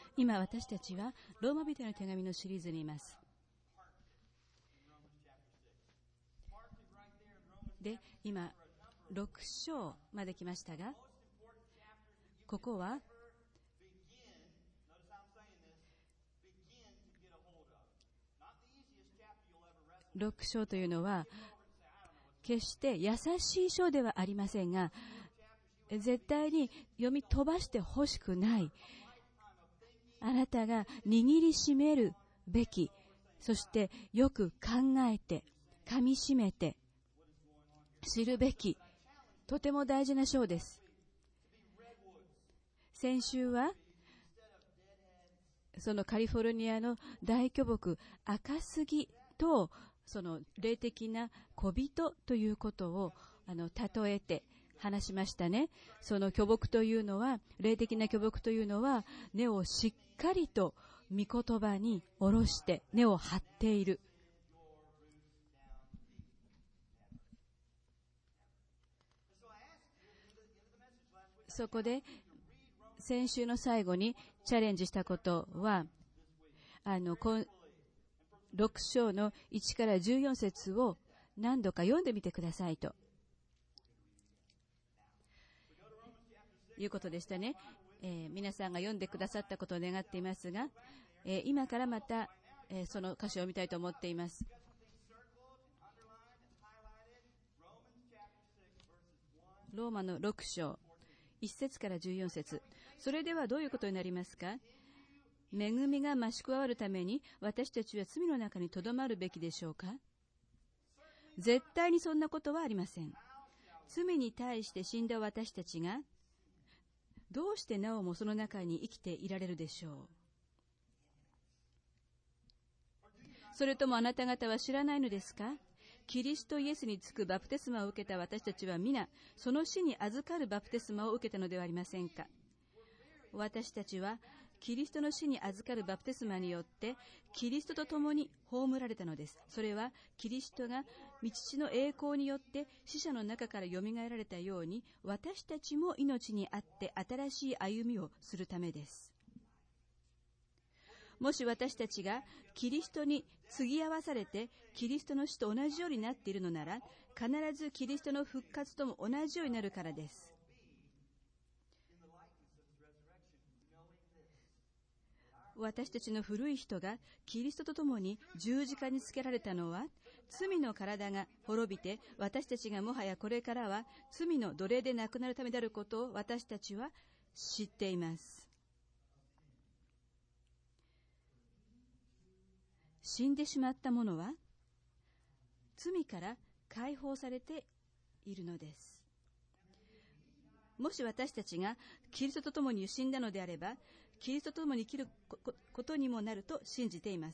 今私たちはローマ人への手紙のシリーズにいます。で、今6章まで来ましたが、ここは6章というのは決して優しい章ではありませんが、絶対に読み飛ばしてほしくない、あなたが握りしめるべき、そしてよく考えて噛みしめて知るべき、とても大事な章です。先週はそのカリフォルニアの大巨木赤杉とその霊的な小人ということを例えて話しましたね。その巨木というのは、霊的な巨木というのは根をしっかりと御言葉に下ろして根を張っている。そこで先週の最後にチャレンジしたことは、6章の1から14節を何度か読んでみてくださいということでしたね。皆さんが読んでくださったことを願っていますが、今からまた、その歌詞を読みたいと思っています。ローマの6章1節から14節。それではどういうことになりますか？恵みが増し加わるために私たちは罪の中にとどまるべきでしょうか？絶対にそんなことはありません。罪に対して死んだ私たちがどうしてなおもその中に生きていられるでしょう？それともあなた方は知らないのですか？キリストイエスにつくバプテスマを受けた私たちは皆その死に預かるバプテスマを受けたのではありませんか？私たちはキリストの死に預かるバプテスマによってキリストと共に葬られたのです。それはキリストが御父の栄光によって死者の中からよみがえられたように、私たちも命にあって新しい歩みをするためです。もし私たちがキリストに継ぎ合わされてキリストの死と同じようになっているのなら、必ずキリストの復活とも同じようになるからです。私たちの古い人がキリストと共に十字架につけられたのは、罪の体が滅びて私たちがもはやこれからは罪の奴隷でなくなるためであることを私たちは知っています。死んでしまった者は罪から解放されているのです。もし私たちがキリストと共に死んだのであれば、キリストと共に生きることにもなると信じています。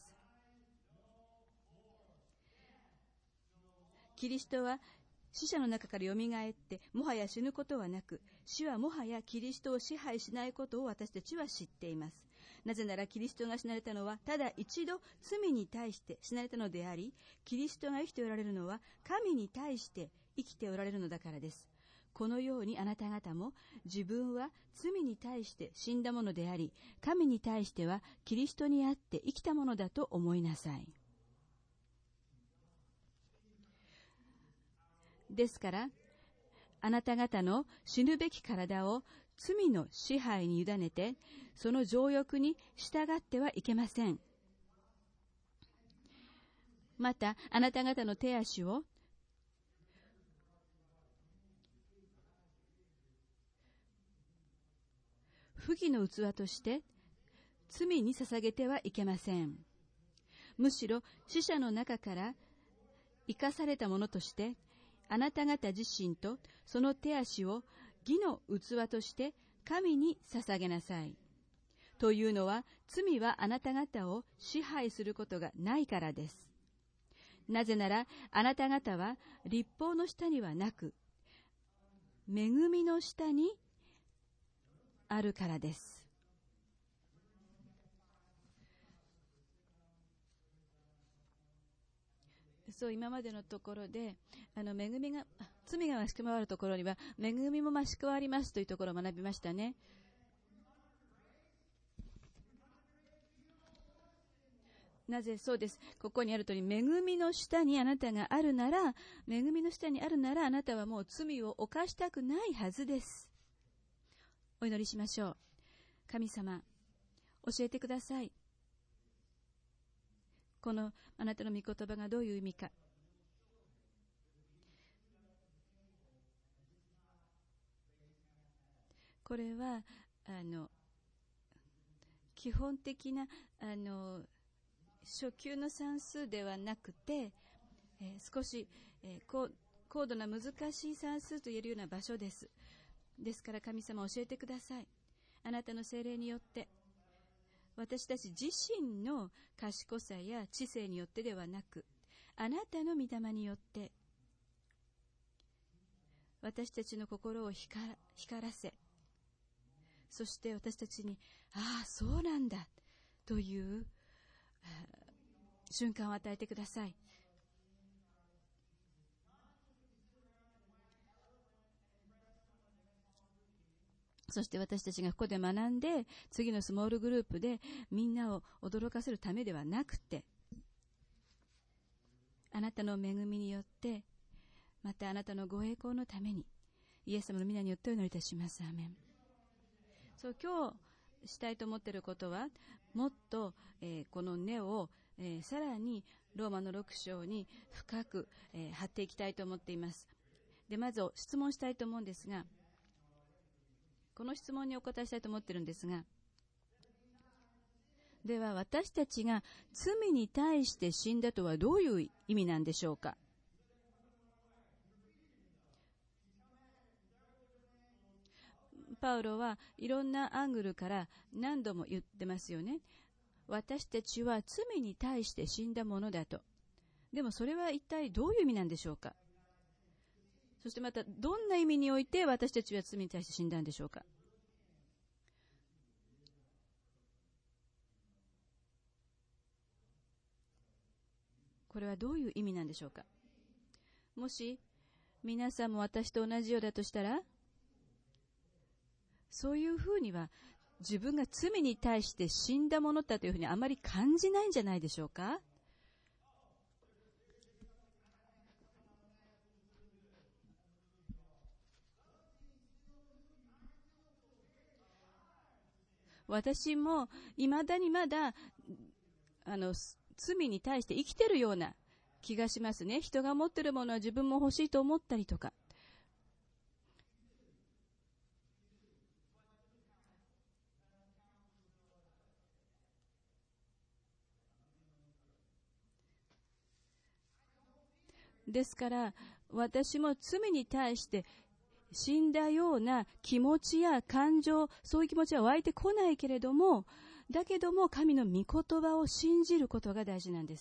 キリストは死者の中からよみがえってもはや死ぬことはなく、死はもはやキリストを支配しないことを私たちは知っています。なぜならキリストが死なれたのはただ一度罪に対して死なれたのであり、キリストが生きておられるのは神に対して生きておられるのだからです。このようにあなた方も自分は罪に対して死んだものであり、神に対してはキリストにあって生きたものだと思いなさい。ですからあなた方の死ぬべき体を罪の支配に委ねて、その情欲に従ってはいけません。またあなた方の手足を不義の器として罪に捧げてはいけません。むしろ死者の中から生かされたものとしてあなた方自身とその手足を義の器として神に捧げなさい。というのは、罪はあなた方を支配することがないからです。なぜならあなた方は律法の下にはなく恵みの下にあるからです。そう、今までのところで罪が増し加わるところには恵みも増し加わりますというところを学びましたね。 なぜそうです。ここにある通り、恵みの下にあなたがあるなら、恵みの下にあるなら、あなたはもう罪を犯したくないはずです。お祈りしましょう。神様、教えてください。このあなたの御言葉がどういう意味か。これは基本的な初級の算数ではなくて、少し、高度な難しい算数と言えるような場所です。ですから神様、教えてください。あなたの聖霊によって、私たち自身の賢さや知性によってではなく、あなたの御霊によって私たちの心を光らせ、そして私たちに、ああそうなんだという瞬間を与えてください。そして私たちがここで学んで、次のスモールグループでみんなを驚かせるためではなくて、あなたの恵みによって、またあなたのご栄光のために、イエス様の皆によってお祈りいたします。アーメン。そう、今日したいと思っていることは、もっと、この根を、さらにローマの6章に深く、張っていきたいと思っています。で、まず質問したいと思うんですが、この質問にお答えしたいと思っているんですが、では私たちが罪に対して死んだとはどういう意味なんでしょうか。パウロはいろんなアングルから何度も言ってますよね。私たちは罪に対して死んだものだと。でもそれは一体どういう意味なんでしょうか。そしてまたどんな意味において私たちは罪に対して死んだんでしょうか。これはどういう意味なんでしょうか。もし皆さんも私と同じようだとしたら、そういうふうには自分が罪に対して死んだものだというふうにあまり感じないんじゃないでしょうか。私も未だにまだ罪に対して生きてるような気がしますね。人が持ってるものは自分も欲しいと思ったりとか。ですから私も罪に対して死んだような気持ちや感情、そういう気持ちは湧いてこないけれども、だけども神の御言葉を信じることが大事なんです。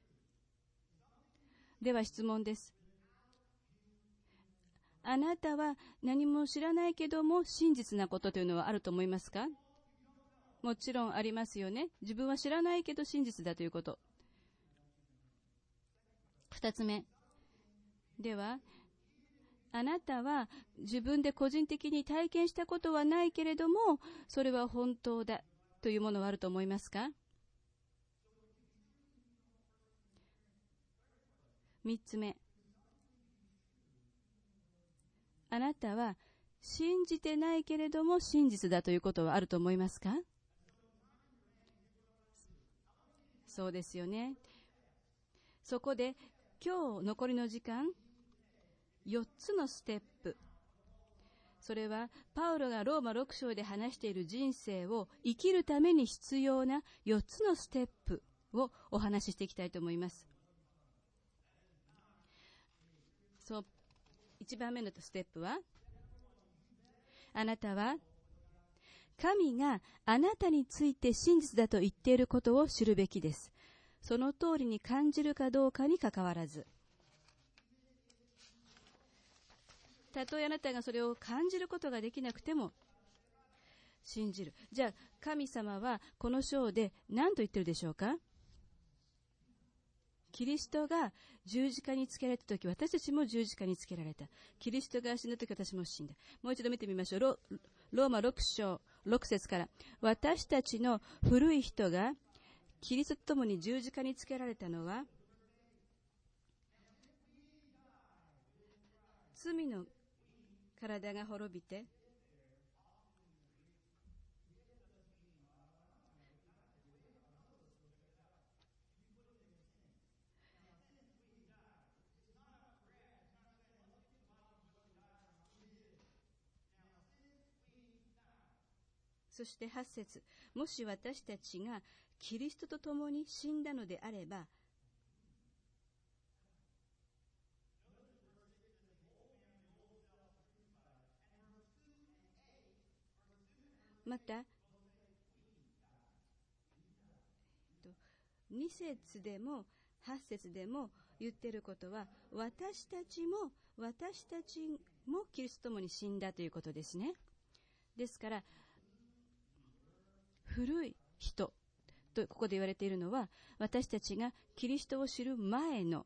では質問です。あなたは何も知らないけども真実なことというのはあると思いますか。もちろんありますよね。自分は知らないけど真実だということ。2つ目。では、あなたは自分で個人的に体験したことはないけれども、それは本当だというものはあると思いますか。3つ目。あなたは信じてないけれども真実だということはあると思いますか。そうですよね。そこで今日残りの時間、4つのステップ。それはパウロがローマ6章で話している人生を生きるために必要な4つのステップをお話ししていきたいと思います。そう、1番目のステップは、あなたは神があなたについて真実だと言っていることを知るべきです。その通りに感じるかどうかにかかわらず、たとえあなたがそれを感じることができなくても信じる。じゃあ神様はこの章で何と言ってるでしょうか。キリストが十字架につけられたとき、私たちも十字架につけられた。キリストが死んだとき、私も死んだ。もう一度見てみましょう。ローマ6章6節から、私たちの古い人がキリストと共に十字架につけられたのは、罪の体が滅びて、そして8節、もし私たちがキリストと共に死んだのであれば、また2節でも8節でも言っていることは、私たちもキリストと共に死んだということですね。ですから古い人とここで言われているのは、私たちがキリストを知る前の、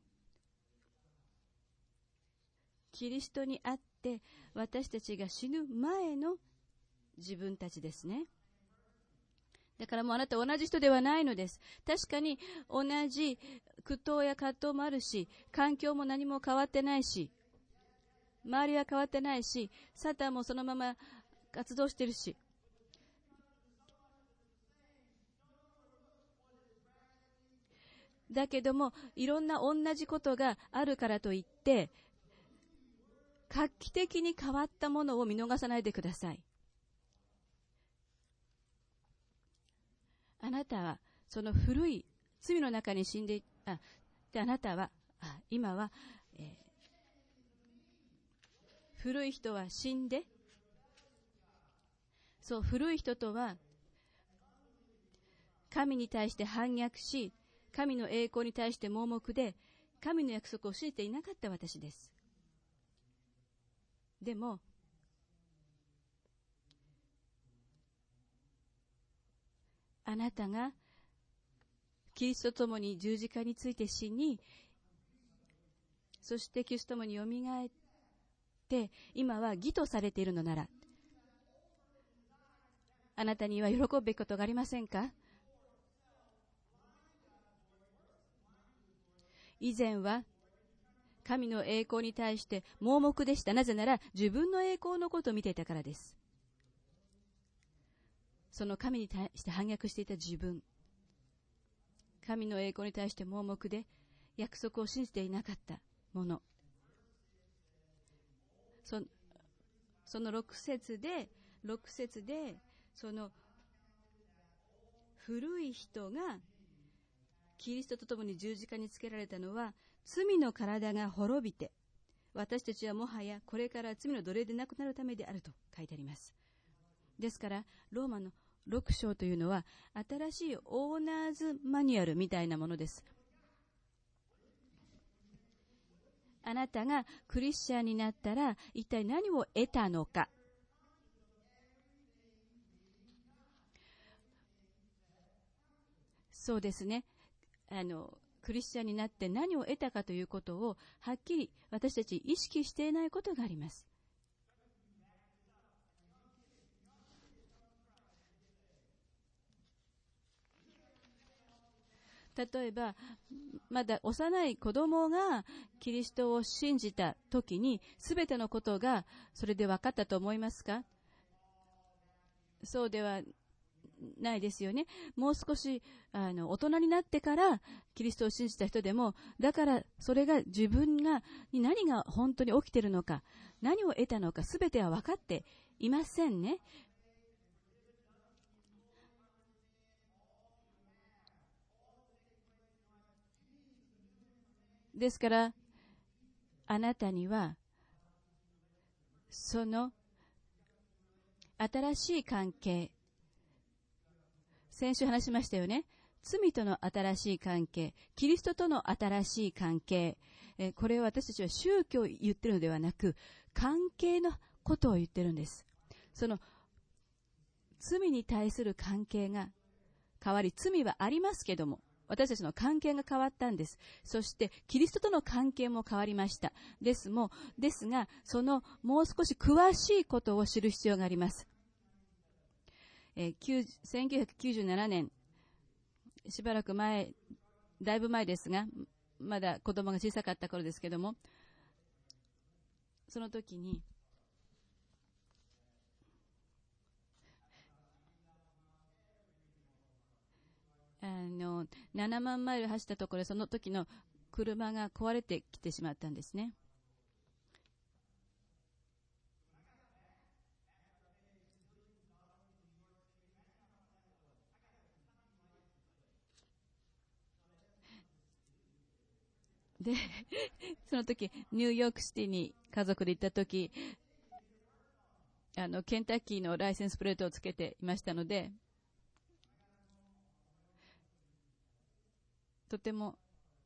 キリストにあって私たちが死ぬ前の自分たちですね。だからもうあなた同じ人ではないのです。確かに同じ苦闘や葛藤もあるし、環境も何も変わってないし、周りは変わってないし、サタンもそのまま活動してるし、だけどもいろんな同じことがあるからといって画期的に変わったものを見逃さないでください。あなたはその古い罪の中に死んでであなたは今は、古い人は死んで、そう古い人とは神に対して反逆し、神の栄光に対して盲目で、神の約束を信じていなかった私です。でもあなたがキリストと共に十字架について死に、そしてキリストと共によみがえって今は義とされているのなら、あなたには喜ぶべきことがありませんか？以前は神の栄光に対して盲目でした。なぜなら自分の栄光のことを見ていたからです。その神に対して反逆していた自分、神の栄光に対して盲目で約束を信じていなかったもの、その6節でその古い人がキリストと共に十字架につけられたのは、罪の体が滅びて私たちはもはやこれから罪の奴隷でなくなるためであると書いてあります。ですからローマの6章というのは新しいオーナーズマニュアルみたいなものです。あなたがクリスチャンになったら一体何を得たのか、そうですね、クリスチャンになって何を得たかということをはっきり私たち意識していないことがあります。例えばまだ幼い子供がキリストを信じたときに全てのことがそれで分かったと思いますか？そうではないですよね。もう少し大人になってからキリストを信じた人でも、だからそれが自分に何が本当に起きているのか、何を得たのか、全ては分かっていませんね。ですからあなたにはその新しい関係、先週話しましたよね。罪との新しい関係、キリストとの新しい関係、これを私たちは宗教を言っているのではなく、関係のことを言っているんです。その罪に対する関係が変わり、罪はありますけども私たちの関係が変わったんです。そしてキリストとの関係も変わりました。ですがそのもう少し詳しいことを知る必要があります。1997年しばらく前、だいぶ前ですが、まだ子供が小さかった頃ですけども、その時に、7万マイル走ったところで、その時の車が壊れてきてしまったんですね。で、その時、ニューヨークシティに家族で行った時、ケンタッキーのライセンスプレートをつけていましたので、とても、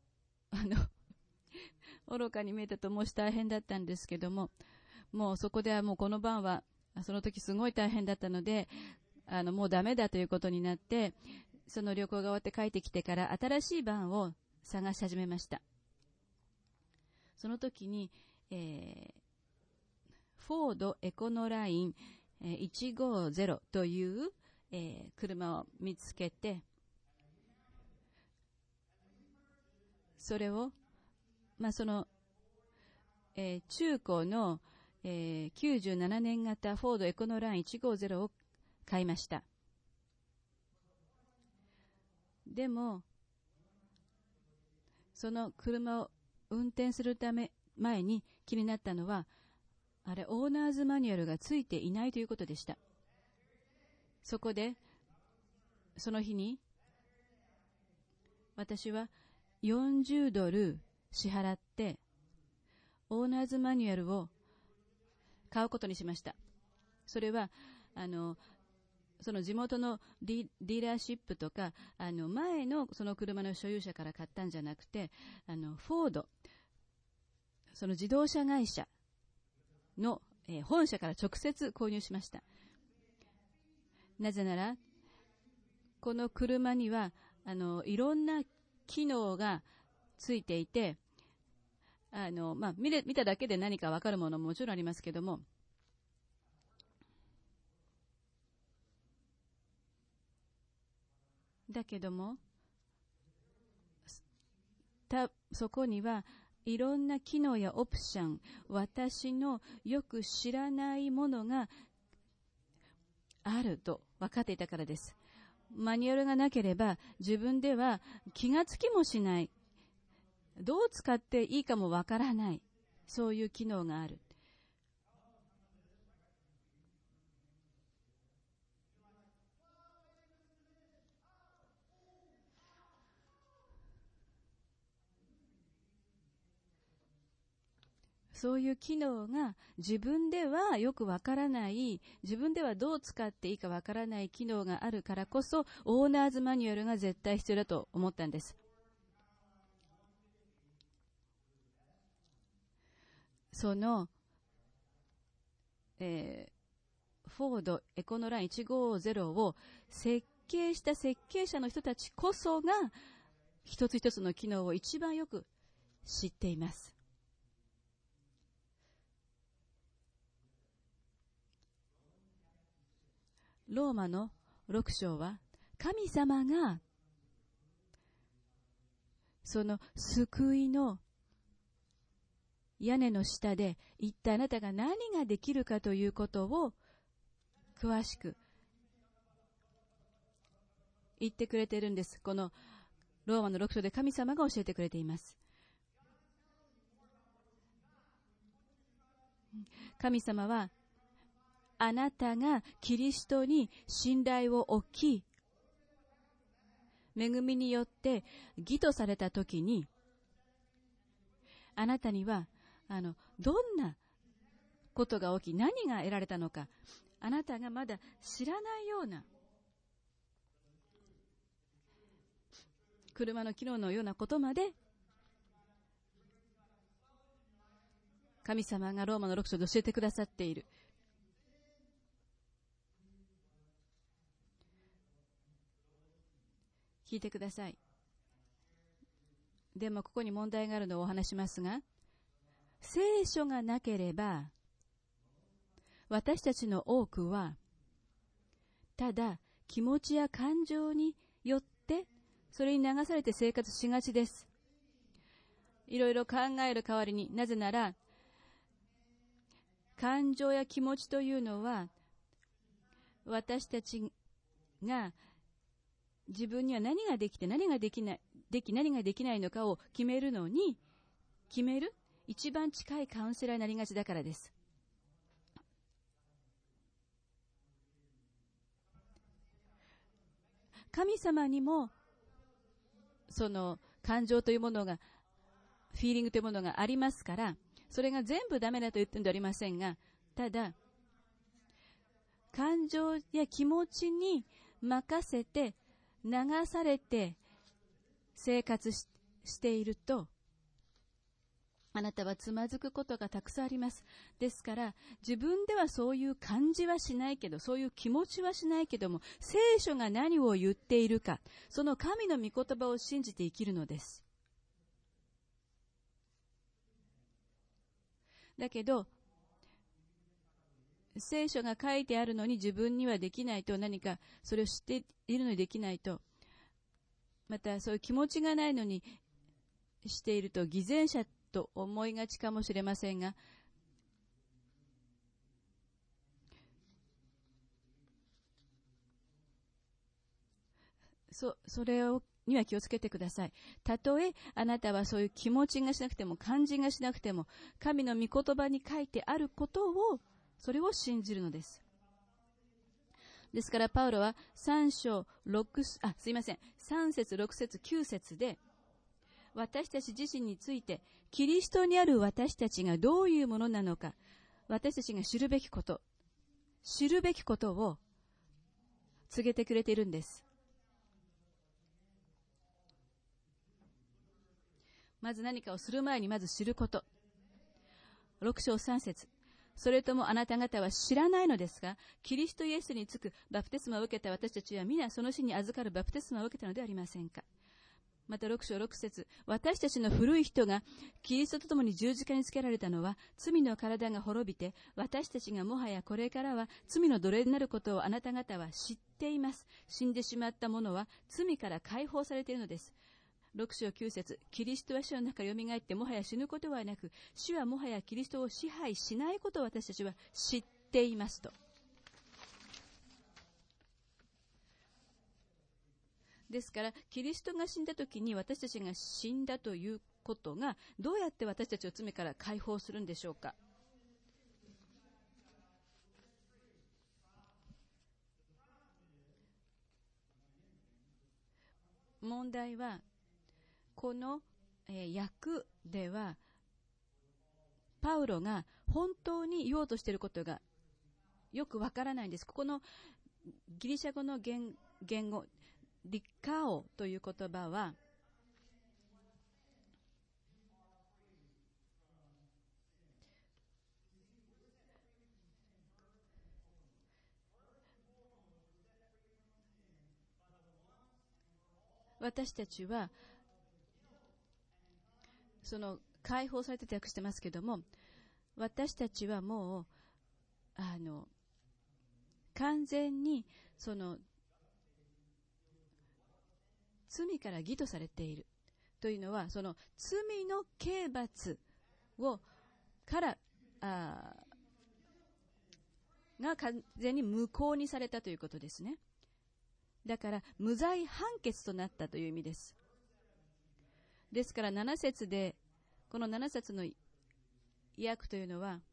愚かに見えたともし大変だったんですけども、もうそこではもうこの晩は、その時すごい大変だったので、もうダメだということになって、その旅行が終わって帰ってきてから新しいバンを探し始めました。その時に、フォードエコノライン150という、車を見つけて、それを、その、中古の、97年型フォードエコノライン150を買いました。でも、その車を運転する前に気になったのは、あれ、オーナーズマニュアルがついていないということでした。そこで、その日に、私は40ドル支払って、オーナーズマニュアルを買うことにしました。それは、その地元のディーラーシップとか、前のその車の所有者から買ったんじゃなくて、フォード、その自動車会社の、本社から直接購入しました。なぜなら、この車には、いろんな機能がついていて、見ただけで何かわかるものももちろんありますけども、だけども、そこにはいろんな機能やオプション、私のよく知らないものがあると分かっていたからです。マニュアルがなければ自分では気がつきもしない。どう使っていいかもわからない。そういう機能がある。そういう機能が自分ではよくわからない、自分ではどう使っていいかわからない機能があるからこそ、オーナーズマニュアルが絶対必要だと思ったんです。その、フォードエコノライン150を設計した設計者の人たちこそが、一つ一つの機能を一番よく知っています。ローマの6章は、神様がその救いの屋根の下で一体あなたが何ができるかということを詳しく言ってくれているんです。このローマの6章で神様が教えてくれています。神様はあなたがキリストに信頼を置き、恵みによって義とされたときに、あなたにはどんなことが起き、何が得られたのか、あなたがまだ知らないような車の機能のようなことまで神様がローマの6章で教えてくださっている。聞いてください。でもここに問題があるのをお話しますが、聖書がなければ私たちの多くはただ気持ちや感情によってそれに流されて生活しがちです。いろいろ考える代わりに、なぜなら、感情や気持ちというのは、私たちが自分には何ができて何ができないのかを決める一番近いカウンセラーになりがちだからです。神様にもその感情というものが、フィーリングというものがありますから、それが全部ダメだと言ってるんではありませんが、ただ感情や気持ちに任せて流されて生活していると、あなたはつまずくことがたくさんあります。ですから自分ではそういう感じはしないけど、そういう気持ちはしないけども、聖書が何を言っているか、その神の御言葉を信じて生きるのです。だけど聖書が書いてあるのに自分にはできないと、何かそれを知っているのにできないと、またそういう気持ちがないのにしていると偽善者と思いがちかもしれませんが、それには気をつけてください。たとえあなたはそういう気持ちがしなくても、感じがしなくても、神の御言葉に書いてあることを、それを信じるのです。ですからパウロは3節6節9節で、私たち自身について、キリストにある私たちがどういうものなのか、私たちが知るべきことを告げてくれているんです。まず何かをする前にまず知ること。6章3節、それともあなた方は知らないのですが、キリストイエスにつくバプテスマを受けた私たちは皆その死に預かるバプテスマを受けたのではありませんか。また6章6節、私たちの古い人がキリストと共に十字架につけられたのは、罪の体が滅びて、私たちがもはやこれからは罪の奴隷になることをあなた方は知っています。死んでしまった者は罪から解放されているのです。6章9節、キリストは死の中からよみがえってもはや死ぬことはなく、死はもはやキリストを支配しないことを私たちは知っていますと。ですからキリストが死んだ時に私たちが死んだということがどうやって私たちを罪から解放するんでしょうか。問題はこの訳ではパウロが本当に言おうとしていることがよくわからないんです。ここのギリシャ語の言語リカオという言葉は私たちはその解放されてと訳してますけども、私たちはもう完全にその罪から義とされているというのは、その罪の刑罰をからが完全に無効にされたということですね。だから無罪判決となったという意味です。ですから7節で、この7節の訳というのは、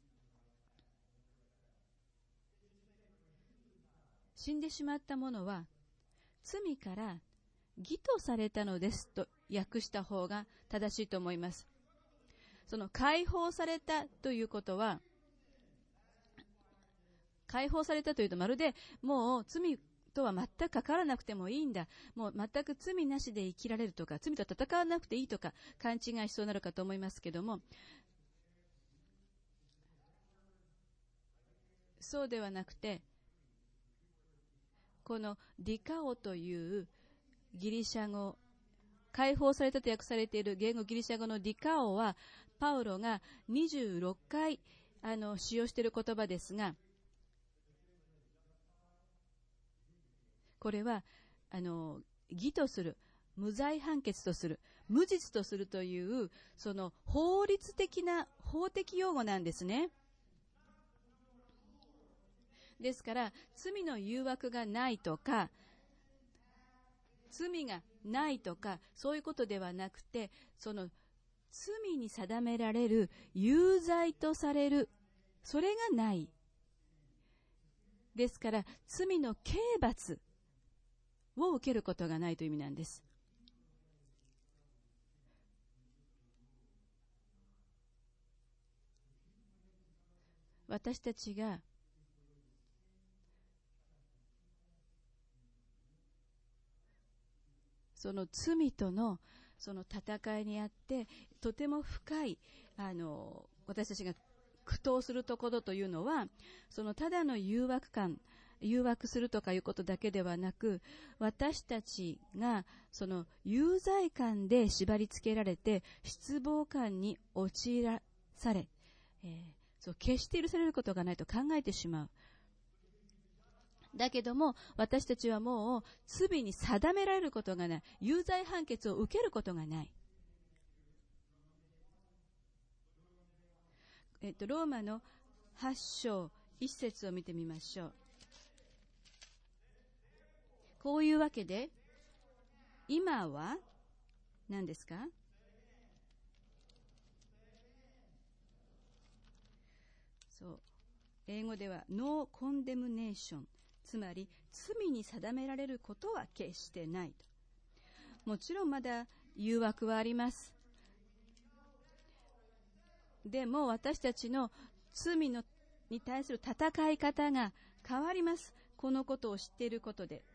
死んでしまった者は罪から義とされたのですと訳した方が正しいと思います。その解放されたということは、解放されたというとまるでもう罪とは全く関わらなくてもいいんだ、もう全く罪なしで生きられるとか、罪と戦わなくていいとか勘違いしそうになるかと思いますけども、そうではなくて、このディカオというギリシャ語、解放されたと訳されている言語ギリシャ語のディカオはパウロが26回使用している言葉ですが、これは義とする、 無罪判決とする、無実とするという、その法律的な、法的用語なんですね。ですから、罪の誘惑がないとか、罪がないとか、そういうことではなくて、その罪に定められる、有罪とされる、それがない。ですから、罪の刑罰を受けることがないという意味なんです。私たちがその罪とのその戦いにあってとても深い私たちが苦闘するところというのは、そのただの誘惑するとかいうことだけではなく、私たちがその有罪感で縛り付けられて失望感に陥らされ、そう決して許されることがないと考えてしまう。だけども私たちはもう罪に定められることがない、有罪判決を受けることがない。ローマの8章1節を見てみましょう。こういうわけで今は何ですか？そう英語では No condemnation、 つまり罪に定められることは決してないと。もちろんまだ誘惑はあります。でも私たちの罪に対する戦い方が変わります。このことを知っていることで。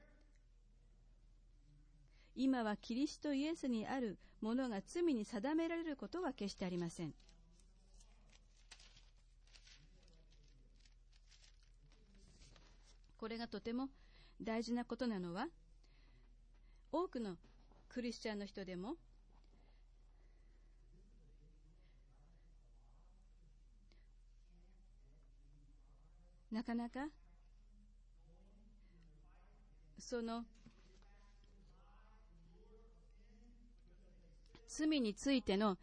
今はキリストイエスにあるものが罪に定められることは決してありません。これがとても大事なことなのは、多くのクリスチャンの人でもなかなかその罪についての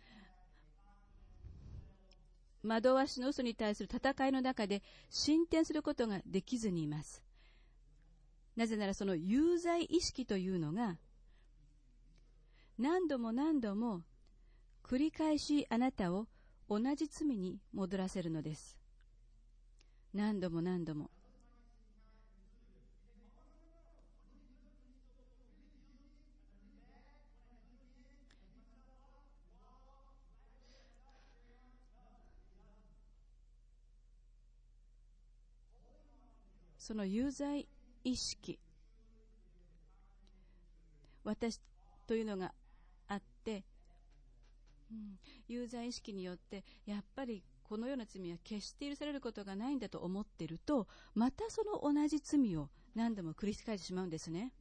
惑わしの嘘に対する戦いの中で進展することができずにいます。なぜならその有罪意識というのが何度も何度も繰り返しあなたを同じ罪に戻らせるのです。何度も何度も。その有罪意識、私というのがあって、有罪意識によってやっぱりこのような罪は決して許されることがないんだと思っていると、またその同じ罪を何度も繰り返してしまうんですね。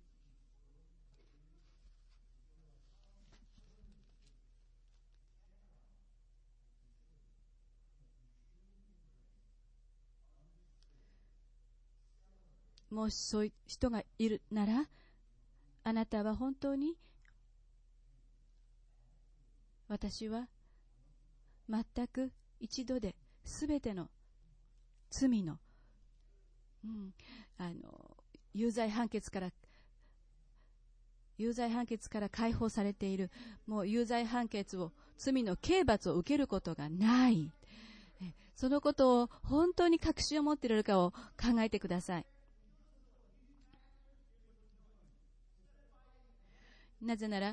もしそういう人がいるなら、あなたは本当に私は全く一度で全ての罪の、有罪判決から解放されている、もう有罪判決を、罪の刑罰を受けることがない、そのことを本当に確信を持っているかを考えてください。なぜなら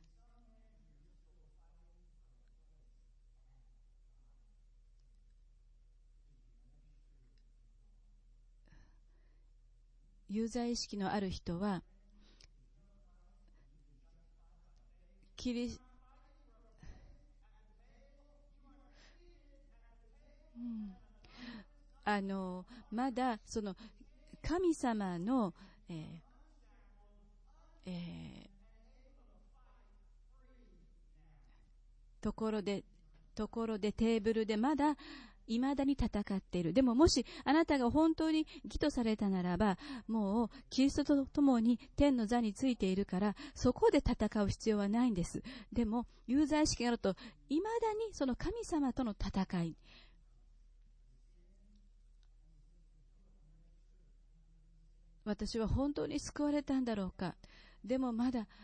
有罪意識のある人はまだその神様の、ところでテーブルでまだ未だに戦っている。でももしあなたが本当に義とされたならば、もうキリストと共に天の座についているから、そこで戦う必要はないんです。でも有罪意識があると、未だにその神様との戦い、私は本当に救われたんだろうか。でもまだ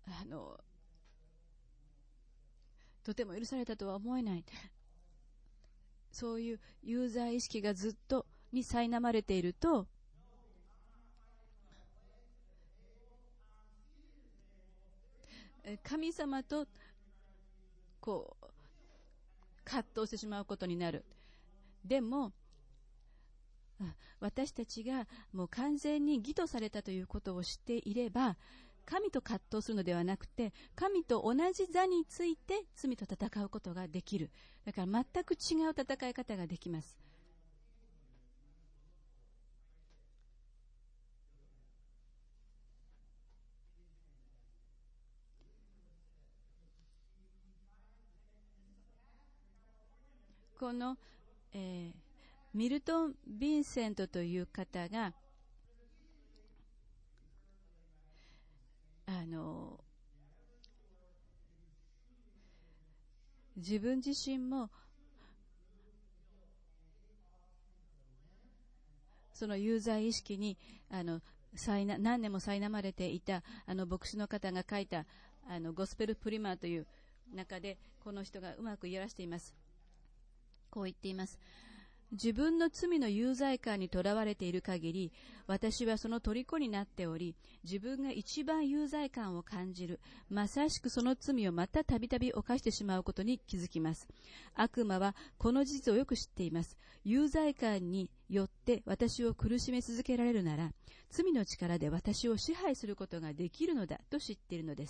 とても許されたとは思えない。そういう有罪意識がずっとに苛まれていると、神様とこう葛藤してしまうことになる。でも私たちがもう完全に義とされたということを知っていれば、神と葛藤するのではなくて、神と同じ座について罪と戦うことができる。だから全く違う戦い方ができます。この、ミルトン・ヴィンセントという方が自分自身もその有罪意識に何年も苛まれていた牧師の方が書いたゴスペルプリマーという中で、この人がうまく言い表しています。こう言っています。自分の罪の有罪感にとらわれている限り、私はその虜になっており、自分が一番有罪感を感じる。まさしくその罪をまたたびたび犯してしまうことに気づきます。悪魔はこの事実をよく知っています。有罪感によって私を苦しめ続けられるなら、罪の力で私を支配することができるのだと知っているのです。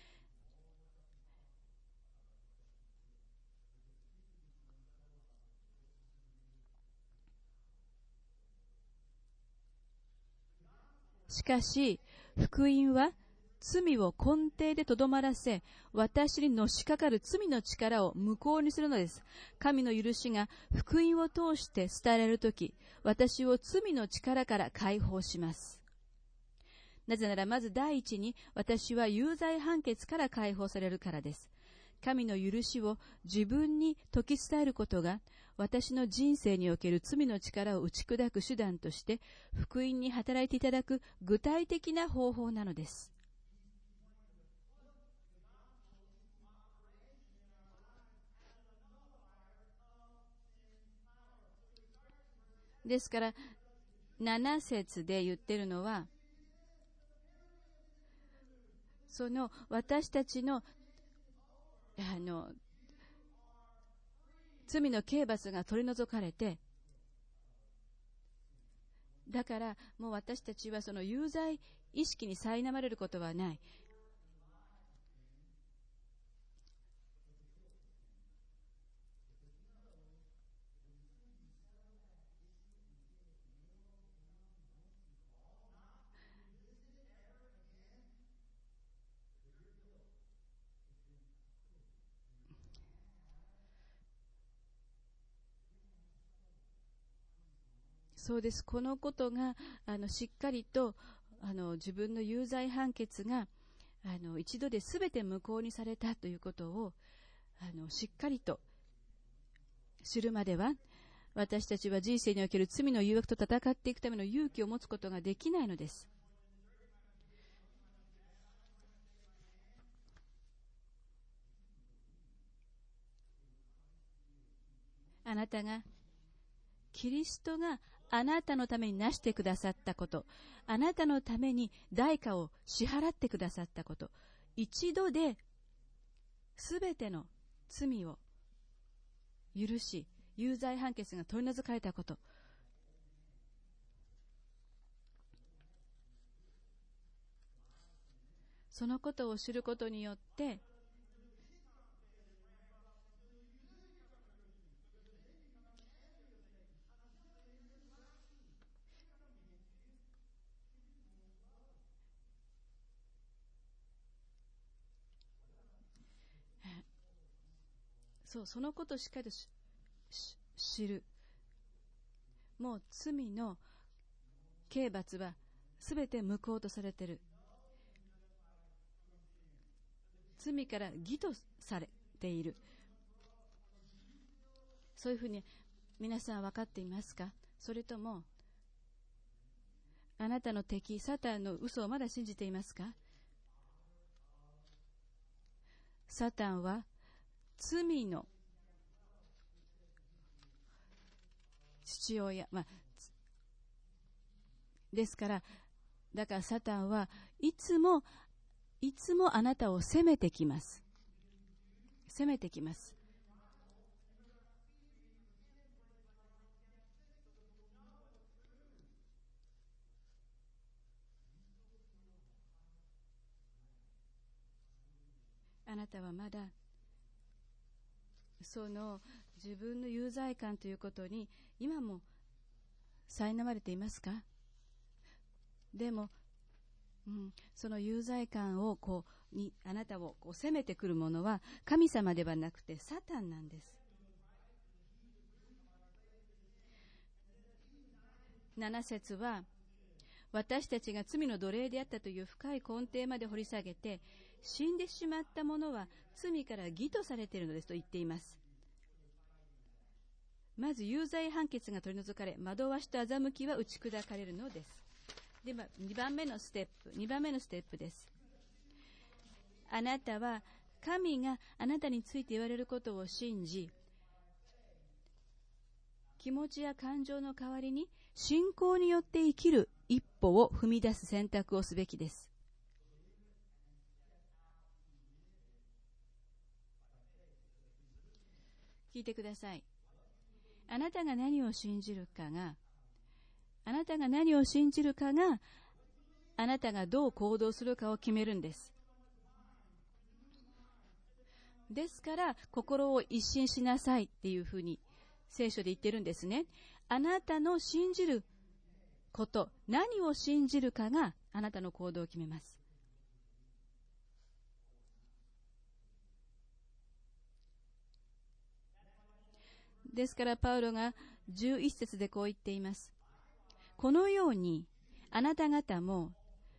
しかし、福音は罪を根底でとどまらせ、私にのしかかる罪の力を無効にするのです。神の許しが福音を通して伝えられるとき、私を罪の力から解放します。なぜなら、まず第一に、私は有罪判決から解放されるからです。神の許しを自分に説き伝えることが、私の人生における罪の力を打ち砕く手段として、福音に働いていただく具体的な方法なのです。ですから、7節で言ってるのは、その私たちの罪の刑罰が取り除かれて、だからもう私たちはその有罪意識に苛まれることはない。そうです。このことがしっかりと自分の有罪判決が一度で全て無効にされたということをしっかりと知るまでは、私たちは人生における罪の誘惑と戦っていくための勇気を持つことができないのです。あなたがキリストがあなたのためになしてくださったこと、あなたのために代価を支払ってくださったこと、一度で全ての罪を許し、有罪判決が取り除かれたこと、そのことを知ることによって、そのことしっかりと知る。もう罪の刑罰はすべて無効とされている。罪から義とされている。そういうふうに皆さん分かっていますか？それともあなたの敵サタンの嘘をまだ信じていますか？サタンは罪の父親、ですから、だからサタンはいつもあなたを責めてきます。責めてきます。あなたはまだその自分の有罪感ということに今も苛まれていますか？でも、その有罪感をあなたを責めてくるものは神様ではなくてサタンなんです。7節は私たちが罪の奴隷であったという深い根底まで掘り下げて、死んでしまった者は罪から義とされているのですと言っています。まず有罪判決が取り除かれ、惑わしと欺きは打ち砕かれるのです。では2番目のステップです。あなたは神があなたについて言われることを信じ、気持ちや感情の代わりに信仰によって生きる一歩を踏み出す選択をすべきです。聞いてください。あなたが何を信じるかが、あなたがどう行動するかを決めるんです。ですから心を一新しなさいっていうふうに聖書で言ってるんですね。あなたの信じること、何を信じるかがあなたの行動を決めます。ですからパウロが11節でこう言っています。このようにあなた方も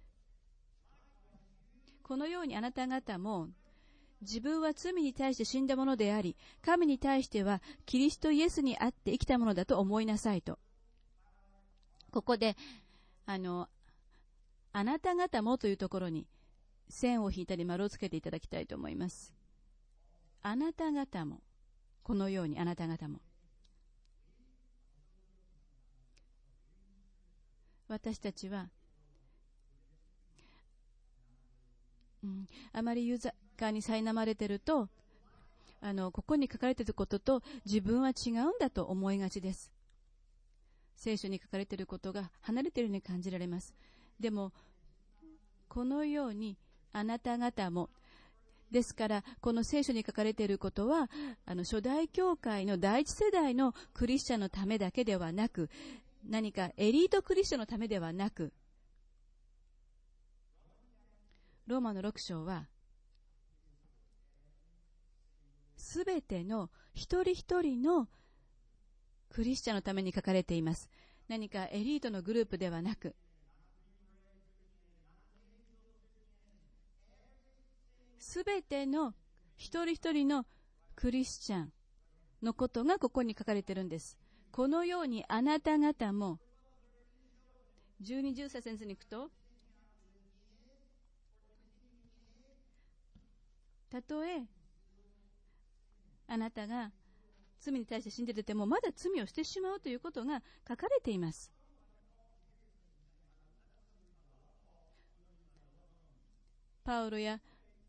自分は罪に対して死んだものであり、神に対してはキリストイエスにあって生きたものだと思いなさいと。ここであなた方もというところに線を引いたり丸をつけていただきたいと思います。あなた方も、このようにあなた方も。私たちは、あまり豊かに苛まれていると、ここに書かれていることと自分は違うんだと思いがちです。聖書に書かれていることが離れているように感じられます。でも、このようにあなた方も、ですからこの聖書に書かれていることは初代教会の第一世代のクリスチャンのためだけではなく、何かエリートクリスチャンのためではなく、ローマの6章はすべての一人一人のクリスチャンのために書かれています。何かエリートのグループではなく、すべての一人一人のクリスチャンのことがここに書かれているんです。このようにあなた方も、12、13節に行くと、たとえあなたが罪に対して死んでいてもまだ罪をしてしまうということが書かれています。パウロや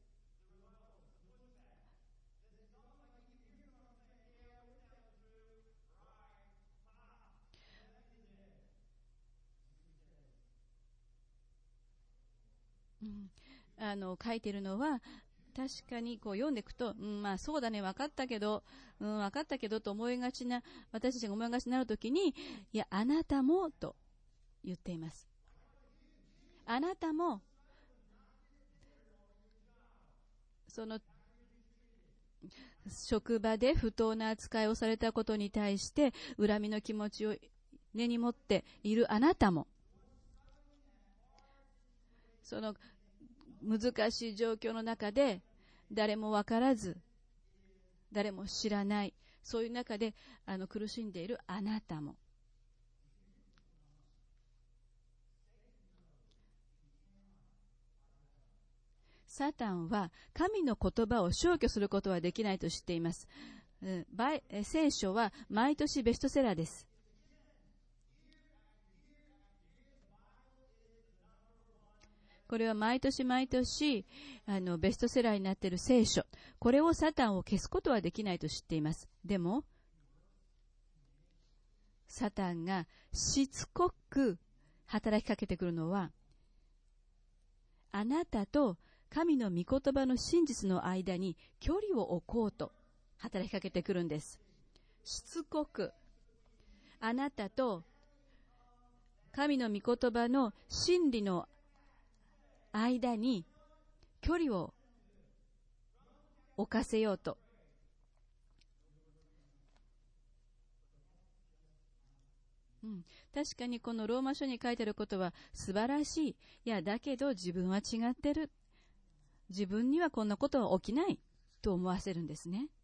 書いているのは確かに読んでいくと、そうだね、分かったけどと思いがちな、私たちが思いがちになるときに、いや、あなたもと言っています。あなたもその職場で不当な扱いをされたことに対して恨みの気持ちを根に持っているあなたも、その難しい状況の中で誰も分からず、誰も知らない、そういう中で苦しんでいるあなたも、サタンは神の言葉を消去することはできないと知っています。聖書は毎年ベストセラーです。これは毎年毎年ベストセラーになっている聖書。これをサタンを消すことはできないと知っています。でもサタンがしつこく働きかけてくるのは、あなたと神の御言葉の真実の間に距離を置こうと働きかけてくるんです。しつこくあなたと神の御言葉の真理の間に距離を置かせようと。確かにこのローマ書に書いてあることは素晴らしい。いや、だけど自分は違ってる。自分にはこんなことは起きないと思わせるんですね。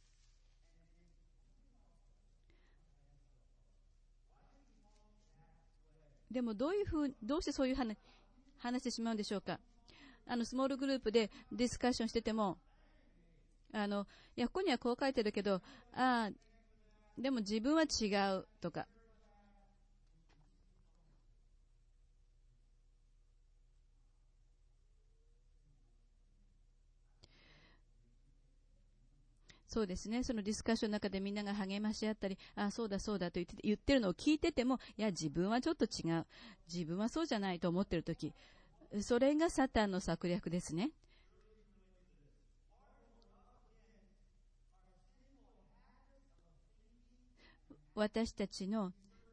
でもどうしてそういう話してしまうんでしょうか。スモールグループでディスカッションしてても、いや、ここにはこう書いてるけど、でも自分は違うとか。そうですね。そのディスカッションの中でみんなが励まし合ったり、そうだそうだと言ってるのを聞いてても、いや、自分はちょっと違う。自分はそうじゃないと思ってるとき、それがサタンの策略ですね。私たちの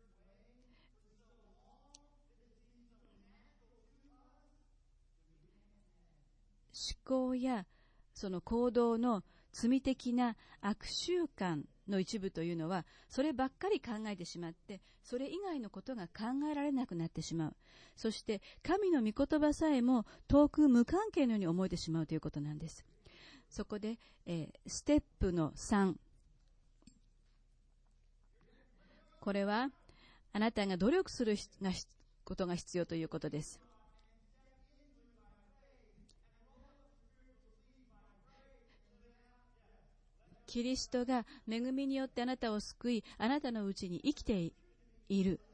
思考やその行動の罪的な悪習慣の一部というのは、そればっかり考えてしまって、それ以外のことが考えられなくなってしまう。そして神の御言葉さえも遠く無関係のように思えてしまうということなんです。そこで、ステップの3、これはあなたが努力することが必要ということです。キリストが恵みによってあなたを救い、あなたのうちに生きている。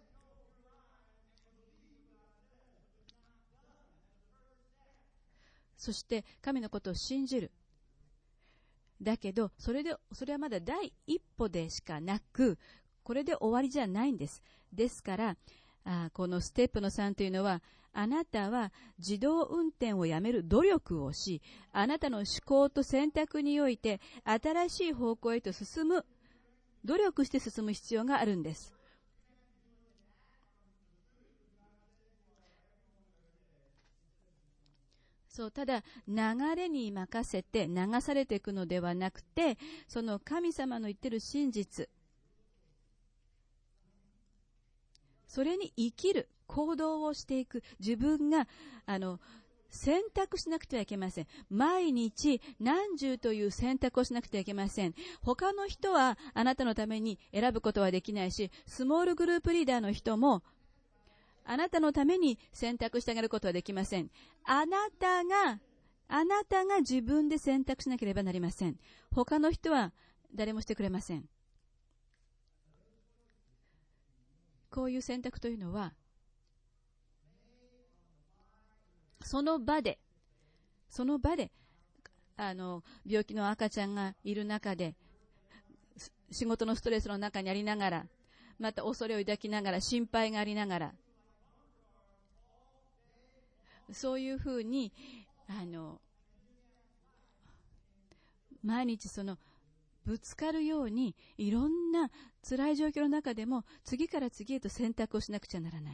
そして神のことを信じる。だけどそれはまだ第一歩でしかなく、これで終わりじゃないんです。ですからこのステップの3というのは、あなたは自動運転をやめる努力をし、あなたの思考と選択において新しい方向へと進む、努力して進む必要があるんです。ただ流れに任せて流されていくのではなくて、その神様の言っている真実、それに生きる行動をしていく、自分が選択しなくてはいけません。毎日何十という選択をしなくてはいけません。他の人はあなたのために選ぶことはできないし、スモールグループリーダーの人もあなたのために選択してあげることはできません。あなたが自分で選択しなければなりません。他の人は誰もしてくれません。こういう選択というのは、その場で病気の赤ちゃんがいる中で、仕事のストレスの中にありながら、また恐れを抱きながら、心配がありながら、そういうふうに毎日ぶつかるように、いろんな辛い状況の中でも次から次へと選択をしなくちゃならない。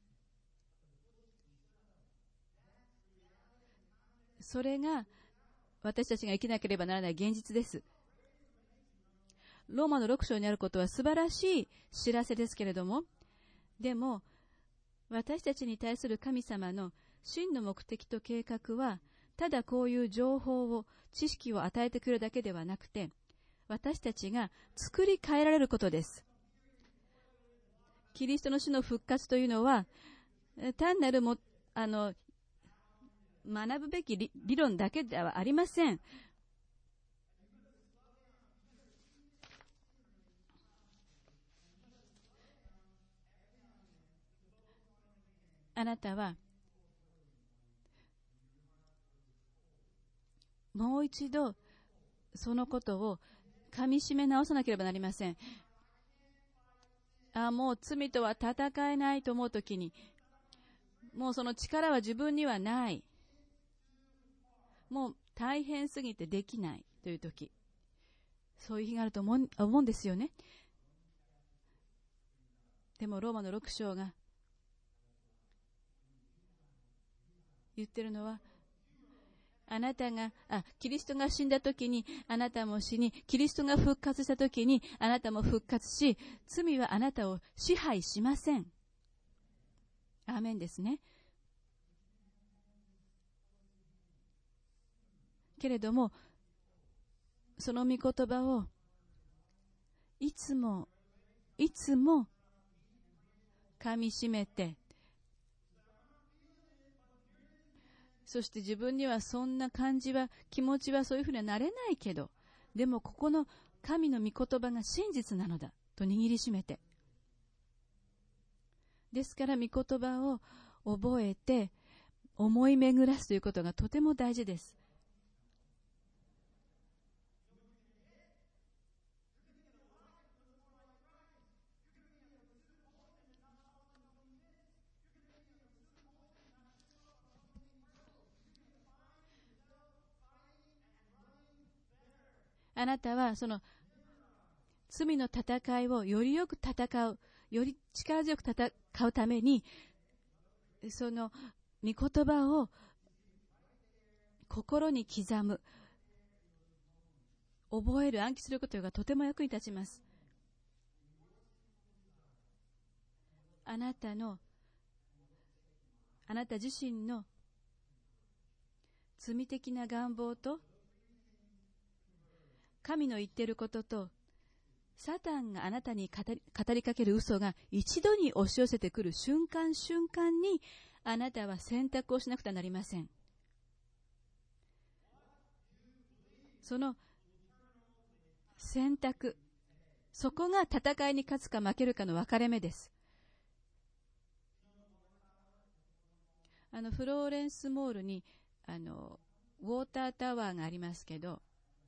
それが私たちが生きなければならない現実です。ローマの6章にあることは素晴らしい知らせですけれども、でも私たちに対する神様の真の目的と計画は、ただこういう情報を、知識を与えてくれるだけではなくて、私たちが作り変えられることです。キリストの死の復活というのは、単なる学ぶべき理論だけではありません。あなたはもう一度そのことを噛み締め直さなければなりません。もう罪とは戦えないと思うときに、もうその力は自分にはない、もう大変すぎてできないというとき、そういう日があると思うんですよね。でもローマの6章が言ってるのは、あなたがキリストが死んだときにあなたも死に、キリストが復活したときにあなたも復活し、罪はあなたを支配しません。アーメンですね。けれどもその御言葉をいつも噛み締めて、そして自分にはそんな感じは、気持ちはそういうふうにはなれないけど、でもここの神の御言葉が真実なのだと握りしめて、ですから御言葉を覚えて思い巡らすということがとても大事です。あなたはその罪の戦いをよりよく戦う、より力強く戦うために、その御言葉を心に刻む、覚える、暗記することがとても役に立ちます。あなた自身の罪的な願望と神の言っていることと、サタンがあなたに語りかける嘘が一度に押し寄せてくる瞬間瞬間に、あなたは選択をしなくてはなりません。その選択、そこが戦いに勝つか負けるかの分かれ目です。フローレンスモールにウォータータワーがありますけど、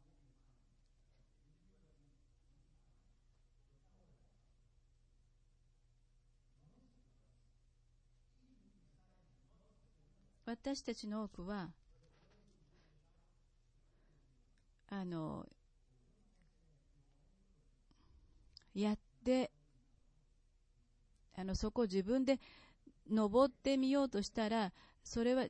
私たちの多くはやってそこを自分で登ってみようとしたら、それは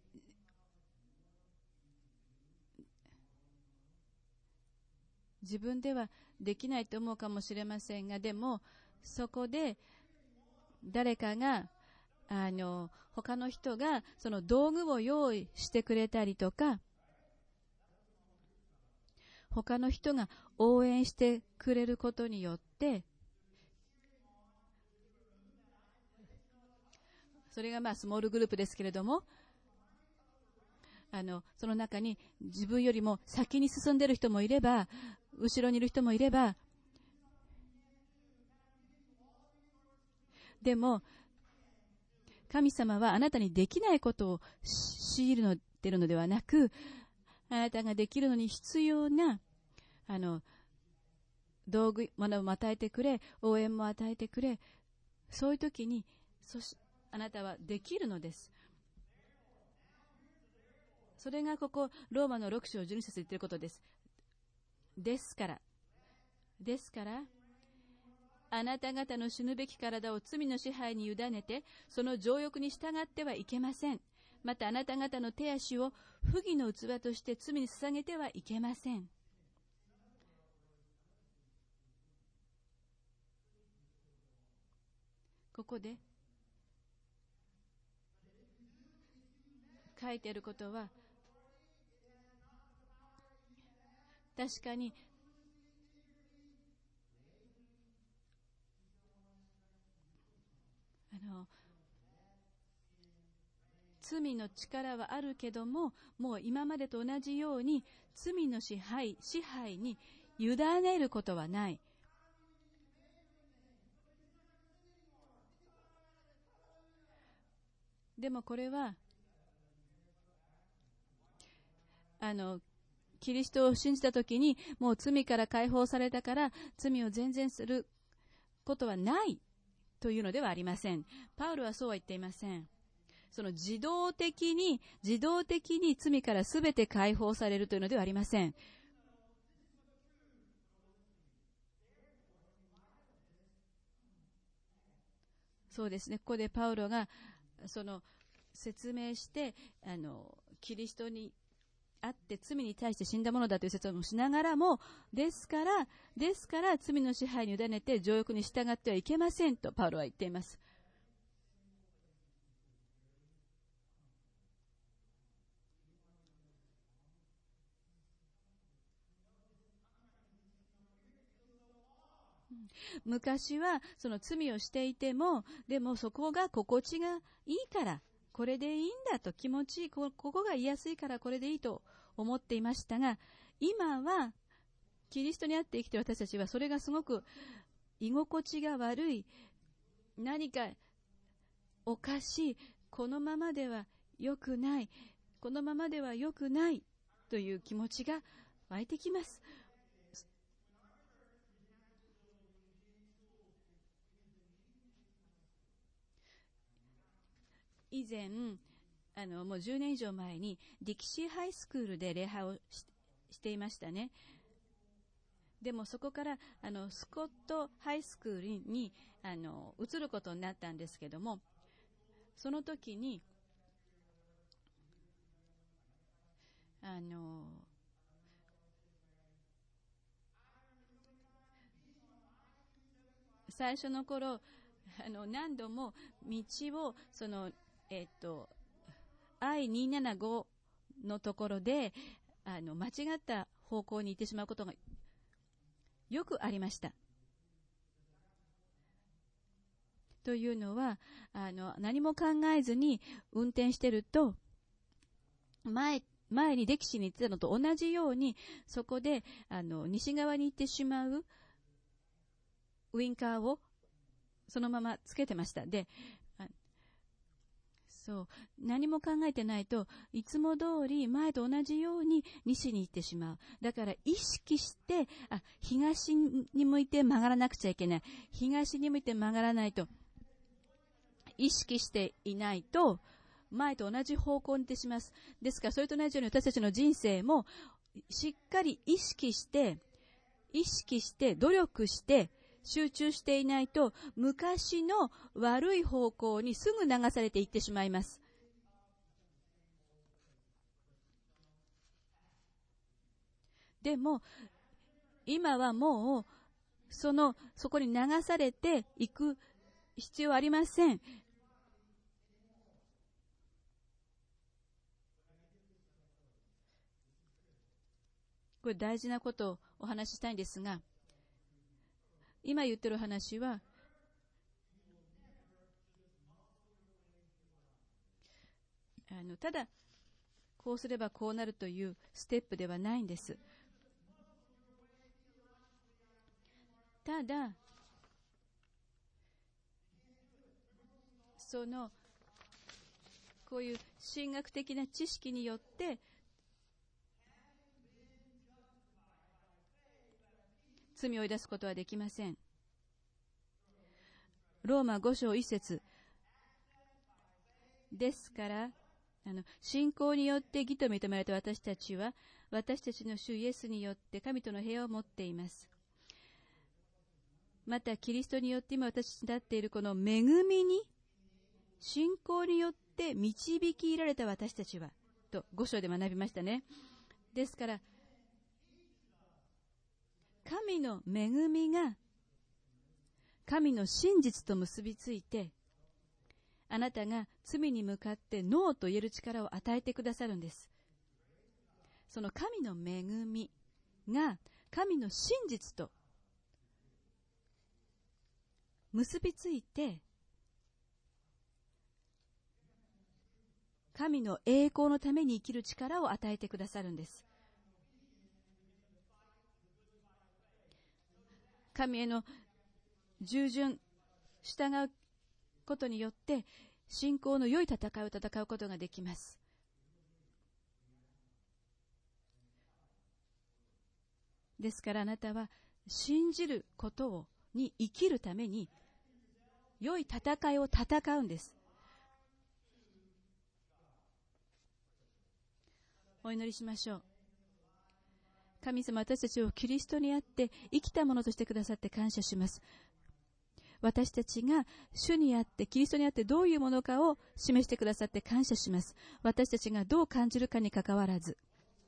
自分ではできないと思うかもしれませんが、でもそこで誰かが他の人がその道具を用意してくれたりとか、他の人が応援してくれることによって、それがスモールグループですけれども、その中に自分よりも先に進んでいる人もいれば、後ろにいる人もいれば、でも神様はあなたにできないことを強いているのではなく、あなたができるのに必要な道具、学びも与えてくれ、応援も与えてくれ、そういう時にあなたはできるのです。それがここローマの6章12節で言っていることです。ですからあなた方の死ぬべき体を罪の支配に委ねて、その情欲に従ってはいけません。 またあなた方の手足を不義の器として罪に捧げてはいけません。ここで書いてあることは、確かに罪の力はあるけども、もう今までと同じように罪の支配に委ねることはない。でもこれはキリストを信じたときにもう罪から解放されたから罪を全然することはないというのではありません。パウロはそうは言っていません。その自動的に罪からすべて解放されるというのではありません。そうですね。ここでパウロがその説明してキリストにあって罪に対して死んだものだという説明をしながらも、ですから罪の支配に委ねて情欲に従ってはいけませんとパウロは言っています。昔はその罪をしていても、でもそこが心地がいいからこれでいいんだと、気持ちいい、ここが言いやすいからこれでいいと思っていましたが、今はキリストにあって生きている私たちはそれがすごく居心地が悪い、何かおかしい、このままでは良くない、このままでは良くないという気持ちが湧いてきます。以前もう10年以上前にディキシーハイスクールで礼拝をしていましたね。でもそこからスコットハイスクールに移ることになったんですけども、その時に最初の頃何度も道をI-275 のところで間違った方向に行ってしまうことがよくありました。というのは何も考えずに運転してると、前にデキシに行ってたのと同じようにそこで西側に行ってしまうウインカーをそのままつけてました。で、何も考えてないといつも通り前と同じように西に行ってしまう。だから意識して東に向いて曲がらなくちゃいけない、東に向いて曲がらないと、意識していないと前と同じ方向に行ってしまいます。ですからそれと同じように私たちの人生もしっかり意識して努力して集中していないと昔の悪い方向にすぐ流されていってしまいます。でも今はもうそこに流されていく必要はありません。これ大事なことをお話ししたいんですが、今言ってる話はただこうすればこうなるというステップではないんです。ただこういう神学的な知識によって罪を追い出すことはできません。ローマ5章1節ですから、信仰によって義と認められた私たちは、私たちの主イエスによって神との平和を持っています。またキリストによって今私たちに立っているこの恵みに、信仰によっって導き入れられた私たちは、と5章で学びましたね。ですから、神の恵みが神の真実と結びついて、あなたが罪に向かってノーと言える力を与えてくださるんです。その神の恵みが神の真実と結びついて、神の栄光のために生きる力を与えてくださるんです。神への従順、従うことによって信仰の良い戦いを戦うことができます。ですからあなたは信じることに生きるために良い戦いを戦うんです。お祈りしましょう。神様、私たちをキリストにあって生きたものとしてくださって感謝します。私たちが主にあって、キリストにあってどういうものかを示してくださって感謝します。私たちがどう感じるかにかかわらず、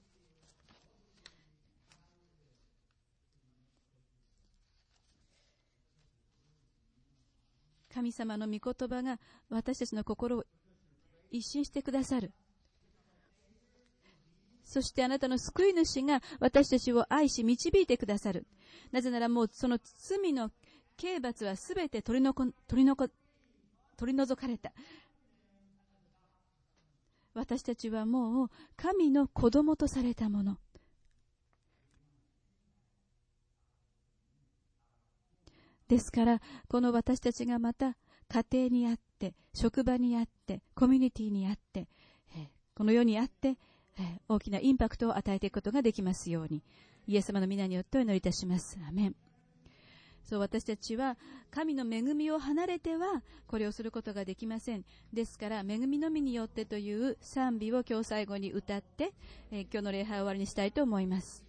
神様の御言葉が私たちの心を一新してくださる。そしてあなたの救い主が私たちを愛し導いてくださる。なぜならもうその罪の刑罰はすべて取り除かれた。私たちはもう神の子供とされたもの。ですからこの私たちがまた家庭にあって、職場にあって、コミュニティにあって、この世にあって大きなインパクトを与えていくことができますように、イエス様の皆によってお祈りいたします。アメン。そう、私たちは神の恵みを離れてはこれをすることができません。ですから恵みのみによってという賛美を今日最後に歌って、今日の礼拝を終わりにしたいと思います。